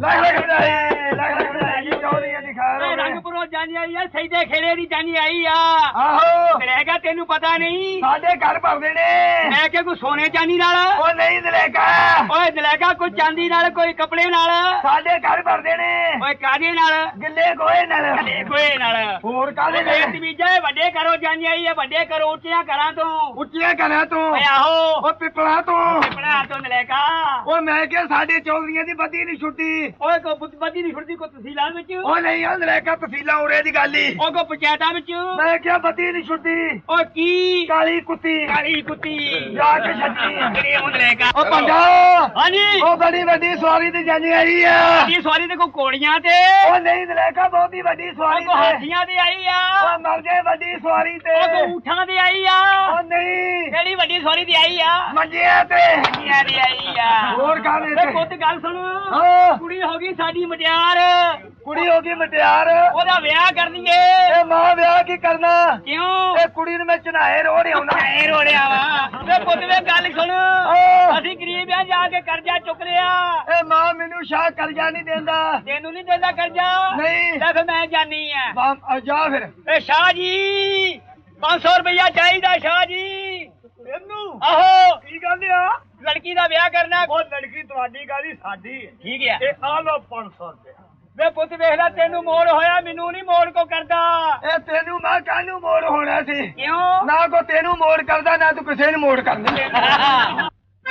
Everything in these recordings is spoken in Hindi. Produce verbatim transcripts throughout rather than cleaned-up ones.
लख लख बधाई लख लख बधाई चौधरी दिखा रंगपुरों जानी आई है सही दे खेड़े दी जानी आई आ आहो दलेगा तेनू पता नहीं साडे घर भरदे ने मैं के कोई सोने चांदी नाल ओ नहीं दलेगा ओए दलेगा कोई चांदी नाल कोई कपड़े नाल साडे घर भरदे ने ओए कादे नाल गिल्ले गोए नाल गिल्ले गोए नाल होर कादे ने बीजे वड्डे करो जानी आई है वड्डे करो ਉੱਚੀਆਂ ਘਰਾਂ ਤੋਂ ਉੱਚੀਆਂ ਘਰਾਂ ਤੋਂ ਓਏ ਆਹੋ ਉਹ ਪਿਪਲਾ ਤੋਂ ਪਿਪਲਾ ਤੋਂ ਦਲੇਗਾ ਉਹ ਮੈਂ ਕਿਹਾ ਸਾਡੇ ਚੌਧਰੀਆਂ ਦੀ ਬੱਦੀ ਨਹੀਂ ਛੁੱਟੀ ਓਏ ਕੋ ਬੱਦੀ ਨਹੀਂ ਛੁੱਟੀ ਕੋ ਤਹਿਸੀਲਾਂ ਵਿੱਚ ਉਹ ਨਹੀਂ ਉਹ ਦਲੇਗਾ ਤਹਿਸੀਲਾਂ ਉਰੇ ਦੀ ਗੱਲ ਹੀ ਉਹ ਕੋ ਪੰਚਾਇਤਾਂ ਵਿੱਚ ਮੈਂ ਕਿਹਾ ਬੱਦੀ ਨਹੀਂ ਛੁੱਟੀ ਓ ਕੀ ਕਾਲੀ ਕੁੱਤੀ ਕਾਲੀ ਕੁੱਤੀ ਜਾ ਕੇ ਛੱਡੀ ਕਿਹੜੇ ਉਹ ਦਲੇਗਾ ਉਹ ਪੰਡਾ ਹਾਂਜੀ ਉਹ ਬੜੀ ਵੱਡੀ ਸਵਾਰੀ ਤੇ ਜਾਨੀ ਆਈ ਆ ਵੱਡੀ ਸਵਾਰੀ ਤੇ ਕੋ ਘੋੜੀਆਂ ਤੇ ਉਹ ਨਹੀਂ ਦਲੇਗਾ ਬਹੁਤੀ ਵੱਡੀ ਸਵਾਰੀ ਤੇ ਹਾਥੀਆਂ ਤੇ ਆਈ ਆ ਉਹ ਮਰ ਗਏ ਵੱਡੀ ਸਵਾਰੀ ਤੇ ਉਹ ਕੋ ਊਠਾਂ ਤੇ ਆਈ ਆ ਉਹ ਨਹੀਂ ਕਿਹੜੀ ਵੱਡੀ ਸਵਾਰੀ ਤੇ ਆਈ ਆ ਮੰਜਿਆਂ ਤੇ ਮੰਜਿਆਂ ਤੇ ਆਈ ਆ ਹੋਰ ਕਾਹਦੇ ਤੇ ਪੁੱਤ ਗੱਲ ਸੁਣ ਹਾਂ ਕੁੜੀ ਹੋ ਗਈ ਸਾਡੀ ਮਟਿਆਰ ਕੁੜੀ ਹੋ ਗਈ ਮਟਿਆਰ ਉਹਦਾ ਵਿਆਹ ਕਰ ਦਈਏ ਇਹ ਮਾਂ ਵਿਆਹ ਕੀ ਕਰਨਾ ਕਿਉਂ ਇਹ ਕੁੜੀ ਨੂੰ ਮੈਂ ਚਨਾਏ ਰੋੜਿਆ ਹੁੰਦਾ ਚਨਾਏ ਰੋੜਿਆ ਵਾ ਤੇ ਪੁੱਤ ਵੇ ਗੱਲ ਸੁਣ ਅਸੀਂ ਗਰੀਬ ਆ ਜਾ ਕੇ ਕਰਜ਼ਾ ਚੁੱਕ ਲਿਆ ਇਹ ਮਾਂ ਮੈਨੂੰ ਸ਼ਾਹ ਕਰਜ਼ਾ ਨਹੀਂ ਦਿੰਦਾ ਤੈਨੂੰ ਨਹੀਂ ਦਿੰਦਾ ਕਰਜ਼ਾ ਨਹੀਂ ਲੈ ਫਿਰ ਮੈਂ ਜਾਨੀ ਆ ਜਾ ਫਿਰ ਇਹ ਸ਼ਾਹ ਜੀ ਪੰਜ ਸੌ ਰੁਪਇਆ ਚਾਹੀਦਾ ਸ਼ਾਹ ਜੀ ਤੈਨੂੰ ਆਹੋ ਕੀ ਗੱਲ ਆ ਲੜਕੀ ਦਾ ਵਿਆਹ ਕਰਨਾ ਉਹ ਲੜਕੀ ਤੁਹਾਡੀ ਗਾਲੀ ਸਾਡੀ ਠੀਕ ਹੈ ਇਹ ਆ ਲੋ ਪੰਜ ਸੌ ਰੁਪਇਆ ਵੇ ਪੁੱਤ ਵੇਖ ਲੈ ਤੈਨੂੰ ਮੋੜ ਹੋਇਆ ਮੈਨੂੰ ਨਹੀਂ ਮੋੜ ਕੋ ਕਰਦਾ ਇਹ ਤੈਨੂੰ ਮੈਂ ਕਾਹਨੂੰ ਮੋੜ ਹੋਣਾ ਸੀ ਕਿਉਂ ਨਾ ਕੋ ਤੈਨੂੰ ਮੋੜ ਕਰਦਾ ਨਾ ਤੂੰ ਕਿਸੇ ਨੂੰ ਮੋੜ ਕਰਦਾ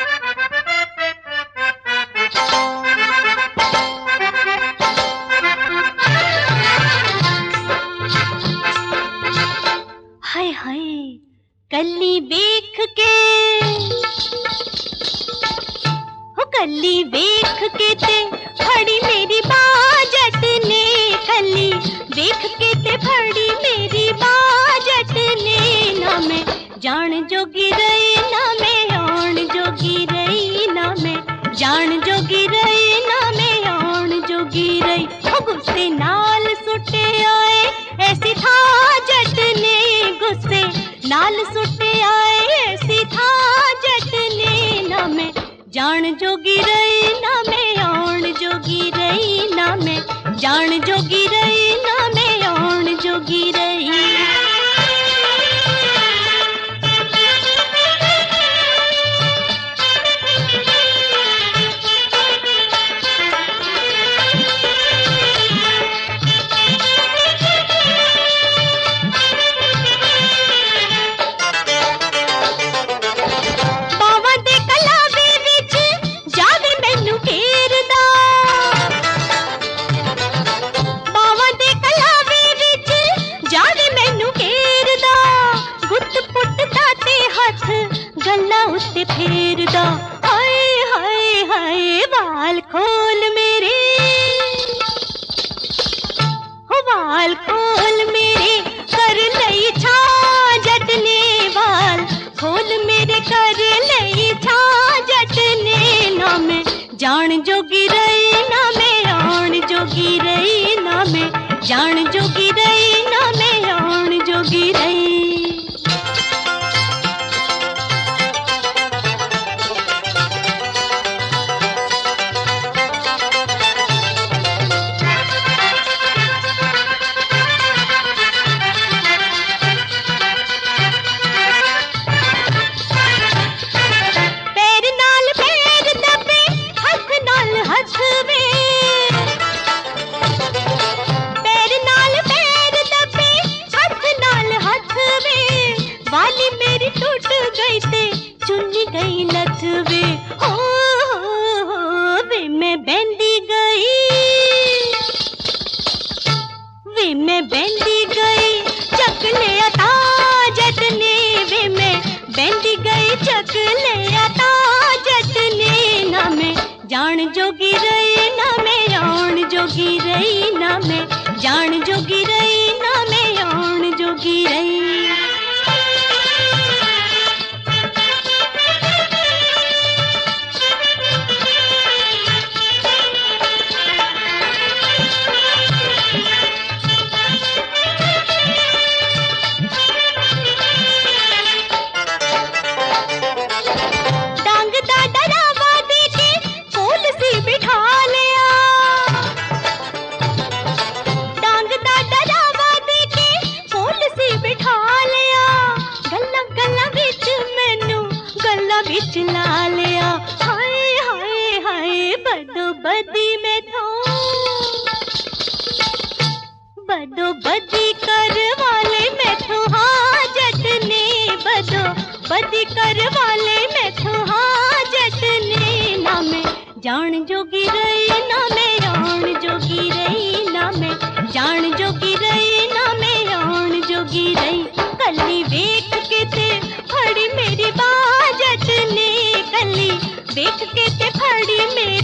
हाय हाय कली वेख के हो कली वेख के ते फड़ी मेरी बाजट ने कली वेख के ते फड़ी मेरी बाजट ने ना मैं जान जोगी रही ना मैं आन जोगी रही ना मैं जान जोगी रही ना मैं आन जोगी रही हो गुस्से नाल सुटे आए ऐसी था जट ने गुस्से नाल सुटे आए ऐसी था जट ने ना मैं जान जोगी रही ना मैं आन जोगी रही ना मैं जान जोगी रही ना मैं आन जोगी रही फेरदा हाय हाय हाय बाल खोल मेरे हो बाल खोल मेरे कर लई छा जटने बाल खोल मेरे कर लई छा जटने ना मैं जान जोगी रही ना मैं आन जोगी रही ना मैं जान जोगी रही ना मैं आन जोगी रही जान जोगी रही ना मैं आन जोगी रही ना मैं जान जोगी रही ना मैं आन जोगी रही डांग दा डरावा दे के फूल सी बिठा लिया बदी में थो बदो बदी कर वाले में थो हाँ जटने बदो बदी कर वाले में थो हाँ जटने ना मैं जान जोगी रही ना मैं आन जोगी रही ना मैं जान जोगी रही ना मैं आन जोगी रही कली वेख के ते फड़ी मेरी बाजट ने कली वेख के ते फड़ी मेरी